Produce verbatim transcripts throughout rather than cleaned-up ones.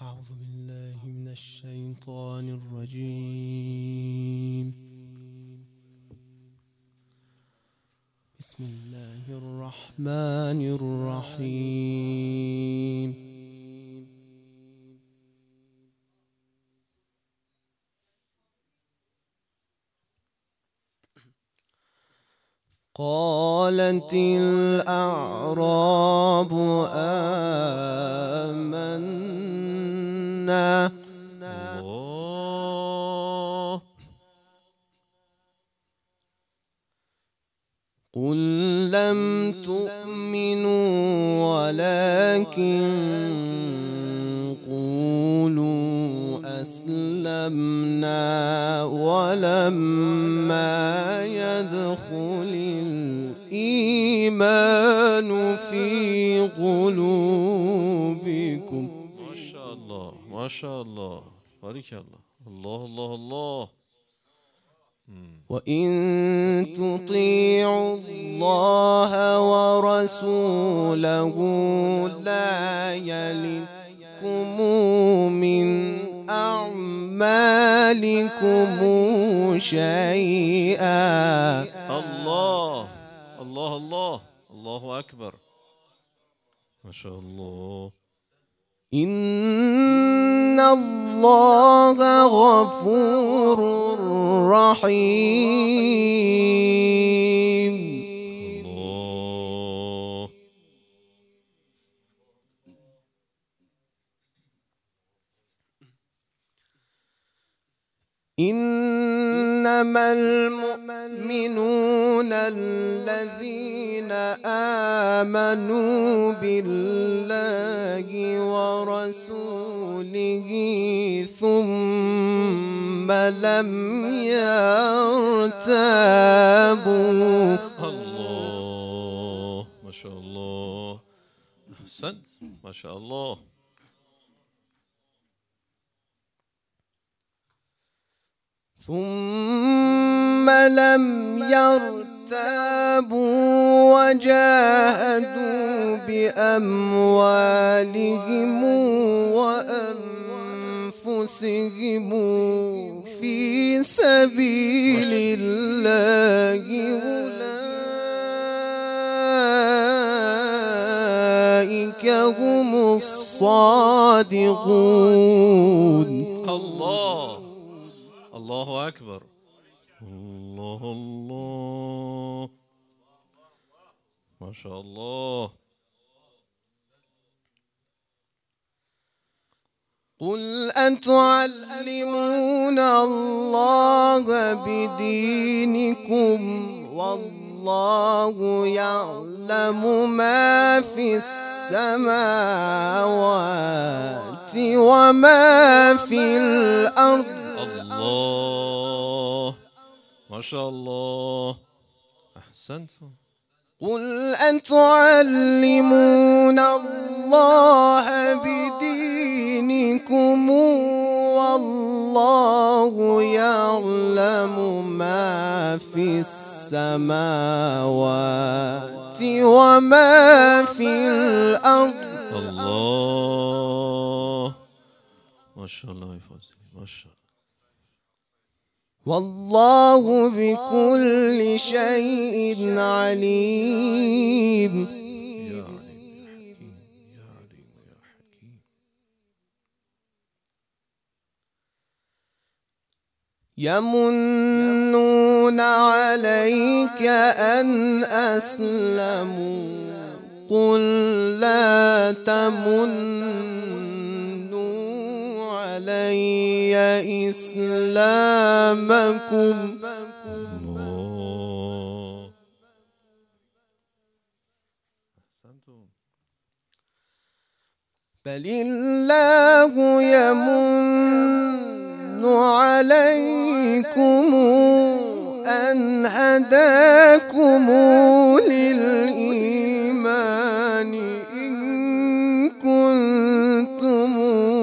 أعوذ بالله من الشيطان الرجيم. بسم الله الرحمن الرحيم. قالت الأعراب آمنا الله. قل لم تؤمنوا ولكن قولوا أسلمنا ولما يدخل الإيمان في قلوبكم. ما شاء الله ما شاء الله بارك الله. الله الله الله. وإن تطيعوا الله ورسوله لا يلدكم من أعمالكم شيئا. الله الله الله الله أكبر. ما شاء الله. إن الله غفور رحيم. الله. إنما المؤمنون الذين آمنوا بالله ورسوله ثم لم يرتابوا. الله ما شاء الله. أحسنت ما شاء الله. ثم لم يرتابوا وجاهدوا بأموالهم وأنفسهم في سبيل الله أولئك هم الصادقون. الله الله أكبر. الله الله ما شاء الله. قل أتعلمون الله بدينكم والله يعلم ما في السماوات وما في الأرض. الله ما شاء الله. أحسنتم. قل أتعلمون الله بدينكم والله يعلم ما في السماوات وما في الأرض. الله ما شاء الله يفوز ما شاء الله. والله بكل شيء عليم. يا عليم يا حكيم يا عليم يا حكيم. يمنون عليك أن أسلموا قل لا تمنوا علي إسلامكم الله. أحسنتم. بل الله يمن عليكم أن هداكم للإيمان إن كنتم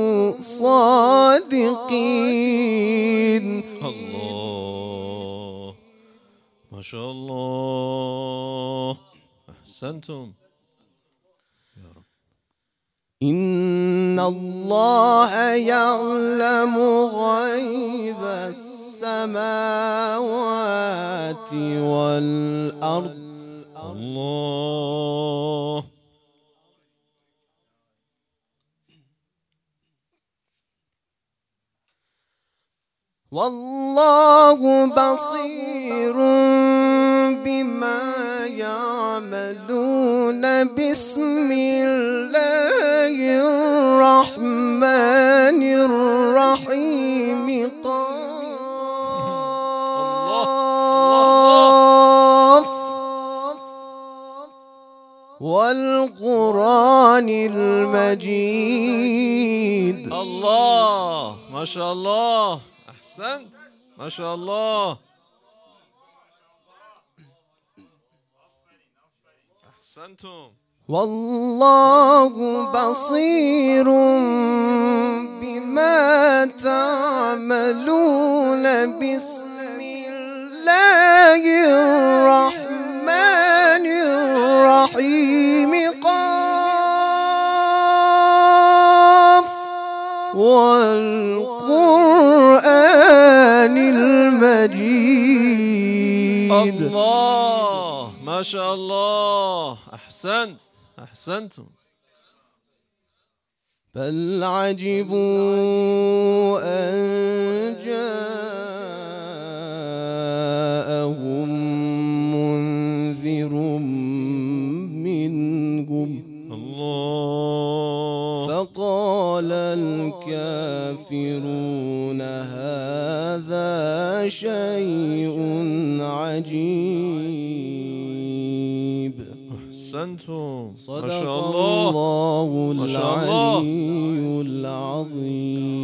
صادقين. الله ما شاء الله. أحسنتم يا رب. إن الله الله يعلم غيب السماوات والأرض. الله. والله بصير بما يعملون. بسم الله الرحمن الرحيم. قاف والقرآن المجيد. الله ما شاء الله، أحسنت ما شاء الله، أحسنتم. والله بصير بما تعملون. بسم الله الرحمن الرحيم. قاف والقرآن المجيد. الله ما شاء الله، أحسنت أحسنتم. بل عجبوا أن جاءهم منذر منهم. الله. فقال الكافرون هذا شيء عجيب. أحسنتم. صدق الله العلي العظيم.